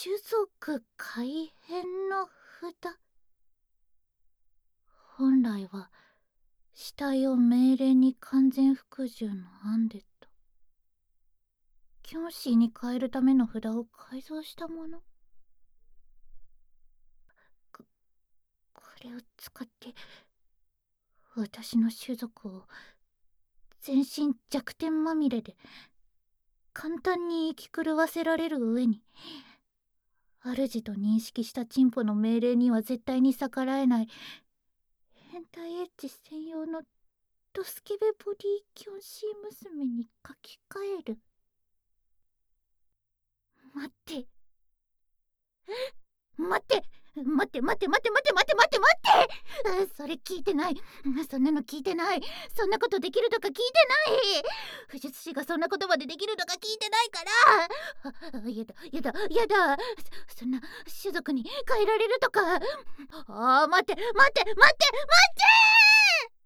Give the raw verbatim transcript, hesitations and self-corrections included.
種族改変の札。本来は死体を命令に完全服従のアンデッド。キョンシーに変えるための札を改造したもの。ここれを使って私の種族を全身弱点まみれで簡単に生き狂わせられる上に、主と認識したチンポの命令には絶対に逆らえない変態エッジ専用のドスケベボディキョンシー娘に書き換える。待って待って待って待って待って待って待って待って待って、それ聞いてない。そんなの聞いてない。そんなことできるとか聞いてない。不術師がそんなことまでできるとか聞いてないから。あ、やだやだやだ。そ、そんな種族に変えられるとか。あー、待って待って待って待って。